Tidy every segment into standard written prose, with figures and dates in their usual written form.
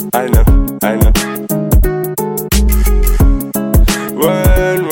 I know. Run.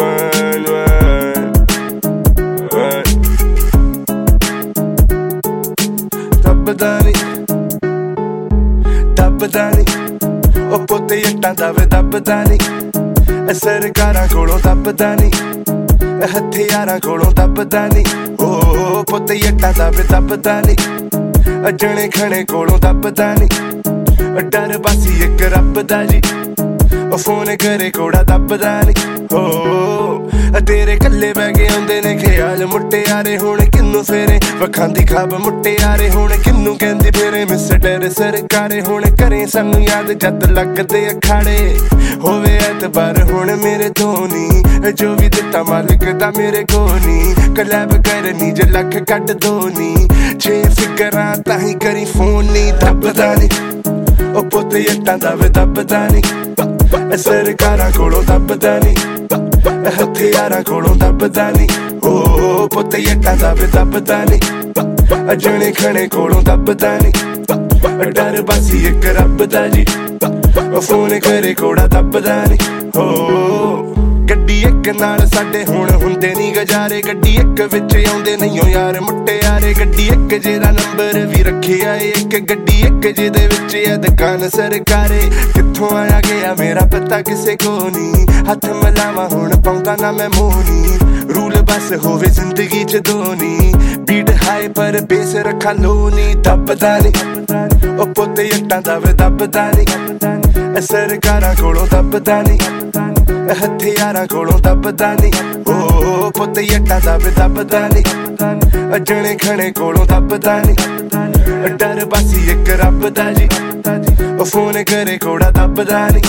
ਦੱਬਦਾ ਨੀ ਉਹ ਪੁੱਤ ਜੱਟਾਂ ਦਾ ਵੇ ਦੱਬਦਾ ਨੀ ਸਰਕਾਰਾਂ ਕੋਲੋਂ ਦੱਬਦਾ ਨੀ ਹਥਿਆਰਾਂ ਕੋਲੋਂ ਦੱਬਦਾ ਨੀ ਉਹ ਪੁੱਤ ਜੱਟਾਂ ਦਾ ਵੇ ਦੱਬਦਾ ਨੀ ਜਣੇ ਖਣੇ ਕੋਲੋਂ ਦੱਬਦਾ ਨੀ ਡਰ ਬਾਸੀ ਇੱਕ ਰੱਬ ਦਾ ਜੀ ਉਹ ਫੋਨ ਕਰੇ ਕੋੜਾ ਦੱਬਦਾ ਨੀ ਹੋ ਤੇਰੇ ਕੱਲੇ ਬਹਿ ਕੇ ਆਉਂਦੇ ਨੇ ਖਿਆਲ ਮੁਟਿਆਰੇ ਹੁਣ ਕਿੰਨੂੰ ਫੇਰੇ ਵਖਾਂਦੀ ਖਾਬ ਮੁਟਿਆਰੇ ਹੁਣ ਕਿੰਨੂੰ ਕਹਿੰਦੀ ਫੇਰੇ ਮਿਸਟਰ ਸਰਕਾਰੇ ਹੁਣ ਕਰੇ ਸਾਨੂੰ ਯਾਦ ਜਦ ਲੱਗਦੇ ਅਖਾੜੇ ਹੋਵੇ ਐਤਬਾਰ ਹੁਣ ਮੇਰੇ ਧੋਨੀ ਜੋ ਵੀ ਦਿੱਤਾ ਮਾਲਕ ਦਾ ਮੇਰੇ ਕੋਨੀ ਕਲੈਬ ਕਰਨੀ ਜੇ ਲੱਖ ਕੱਢ ਦੋਨੀ 6 ਫਿਗਰਾਂ ਤਾਂ ਹੀ ਕਰੀ ਫੋਨ ਨੀ ਦੱਬਦਾ ਨੀ ਉਹ ਪੁੱਤ ਜੱਟਾਂ ਦਾ ਵੇ ਦੱਬਦਾ ਨੀ ਸਰਕਾਰਾਂ ਕੋਲੋਂ ਦੱਬਦਾ ਨੀ ਹਥਿਆਰਾਂ ਕੋਲੋਂ ਦੱਬਦਾ ਨੀ ਉਹ ਪੁੱਤ ਜੱਟਾਂ ਦਾ ਵੇ ਦੱਬਦਾ ਨੀ ਜਣੇ ਖਣੇ ਕੋਲੋਂ ਦੱਬਦਾ ਨੀ ਡਰ ਬਾਸੀ ਇੱਕ ਰੱਬ ਦਾ ਜੀ ਫੋਨ ਕਰੇ ਕੋੜਾ ਦੱਬਦਾ ਨੀ ਹੋ ਗੱਡੀ ਇੱਕ ਨਾਲ ਸਾਡੇ ਹੁਣ ਹੁੰਦੇ ਨੀ ਗੁਜ਼ਾਰੇ ਗੱਡੀ ਇੱਕ ਵਿੱਚ ਆਉਂਦੇ ਨਹੀਂ ਓ ਯਾਰ ਮੁਟਿਆਰੇ ਗੱਡੀ ਇੱਕ ਜਿਹਦਾ ਨੰਬਰ ਵੀ ਰੱਖਿਆ ਏ ਇੱਕ ਗੱਡੀ ਇੱਕ ਜਿਹਦੇ ਵਿੱਚ ਆ ਦੁਕਾਨ ਸਰਕਾਰੇ ਕਿੱਥੋਂ ਆਇਆ ਗਿਆ ਮੇਰਾ ਪਤਾ ਕਿਸੇ ਕੋ ਨੀ ਹੱਥ ਮਿਲਾਵਾਂ ਹੁਣ ਪਾਉਂਦਾ ਨਾ ਮੈਂ ਮੋਹਨੀ ਰੂਲ ਬਸ ਹੋਵੇ ਜ਼ਿੰਦਗੀ ਚ ਦੋਨੀ ਬੀਟ ਹਾਈ ਪਰ ਬੇਸ ਰੱਖਾ ਲੋ ਨੀ ਦੱਬਦਾ ਨੀ ਉਹ ਪੁੱਤ ਜੱਟਾਂ ਦਾ ਵੇ ਦੱਬਦਾ ਨੀ ਸਰਕਾਰਾਂ ਕੋਲੋਂ ਦੱਬਦਾ ਨੀ ਹਥਿਆਰਾਂ ਕੋਲੋਂ ਦੱਬਦਾ ਨੀ ਉਹ ਪੁੱਤ ਜੱਟਾਂ ਦਾ ਵੇ ਦੱਬਦਾ ਨੀ ਜਣੇ ਖਣੇ ਕੋਲੋਂ ਦੱਬਦਾ ਨੀ ਡਰ ਬਾਸੀ ਇੱਕ ਰੱਬ ਦਾ ਜੀ ਉਹ ਫੋਨ ਕਰੇ ਕੋੜਾ ਦੱਬਦਾ ਨੀ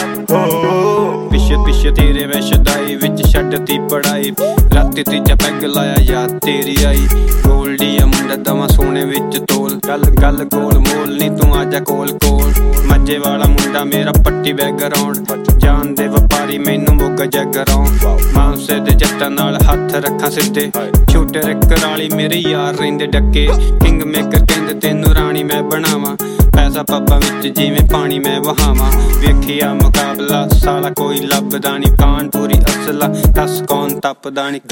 ਪਿੱਛੇ ਤੇਰੇ ਮੈਂ ਸ਼ਦਾਈ ਵਿੱਚ ਛੱਡਤੀ ਪੜਾਈ ਰਾਤੀ ਤੀਜਾ ਪੈਗ ਲਾਇਆ ਯਾਦ ਤੇਰੀ ਆਈ ਗੋਲਡੀ ਮੁੰਡਾ ਦਵਾ ਸੋਨੇ ਵਿੱਚ ਤੋਲ ਗੱਲ ਕੋਲ ਮੋਲ ਨੀ ਤੂੰ ਆਜਾ ਕੋਲ ਮੱਜੇ ਵਾਲਾ ਮੁੰਡਾ ਮੇਰਾ ਪੱਟੀ ਬੈਕਗਰਾਉਂਡ ਜਾਨ ਦੇ ਵਪਾਰੀ ਮੈਨੂੰ ਮੋਗਾ ਜਗਰਾਉਂਡ ਮਾਂਸੇ ਦੇ ਜੱਟਾਂ ਨਾਲ ਹੱਥ ਰੱਖਾਂ ਸਿੱਧੇ ਛੋਟੇ ਰਿੱਕਰ ਵਾਲੀ ਮੇਰੇ ਯਾਰ ਰਹਿੰਦੇ ਡੱਕੇ ਕਿੰਗ ਮੇਕਰ ਕਹਿੰਦੇ ਤੈਨੂੰ ਰਾਣੀ ਮੈਂ ਬਣਾਵਾਂ ਪੈਸਾ ਪਾਪਾ ਵਿੱਚ ਜਿਵੇਂ ਪਾਣੀ ਮੈਂ ਵਹਾਵਾਂ ਵੇਖਿਆ ਮੁਕਾਬਲਾ ਸਾਲਾ ਕੋਈ ਲੱਭਦਾ ਨੀ ਕਾਨਪੁਰੀ ਅਸਲਾ ਦੱਸ ਕੌਣ ਤੱਪਦਾ ਨੀ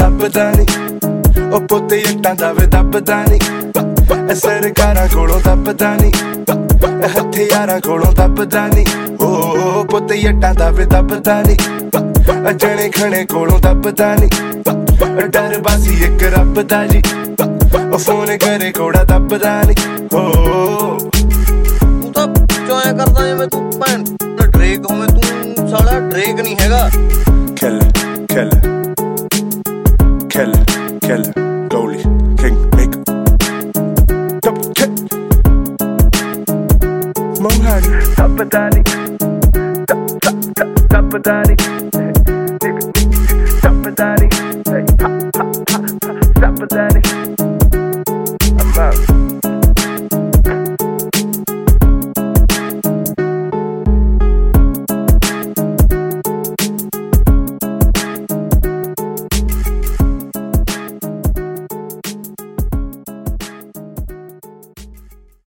ਉਹ ਪੁੱਤ ਜੱਟਾਂ ਦਾ ਵੇ ਦੱਬਦਾ ਨੀ ਸਰਕਾਰਾਂ ਕੋਲੋਂ ਦੱਬਦਾ ਨੀ ਹਥਿਆਰਾਂ ਕੋਲੋਂ ਦੱਬਦਾ ਨੀ ਉਹ ਪੁੱਤ ਜੱਟਾਂ ਦਾ ਵੇ ਦੱਬਦਾ ਨੀ ਜਣੇ ਖਣੇ ਕੋਲੋਂ ਦੱਬਦਾ ਨੀ ਡਰ ਬਾਸੀ ਇੱਕ ਰੱਬ ਦਾ ਜੀ ਉਹ ਫੋਨ ਕਰੇ ਕੋੜਾ ਦੱਬਦਾ ਨੀ ਤੂੰ ਤਾਂ ਚੋਇਆ ਕਰਦਾ ਜਿਵੇਂ ਤੂੰ ਭੈਣ ਡਰੇਕ ਹੋਵੇਂ ਤੂੰ ਸਾਲਾ ਡਰੇਕ ਨਹੀਂ ਹੈਗਾ Kill Goalie King Maker Double kick Mohani Tapadani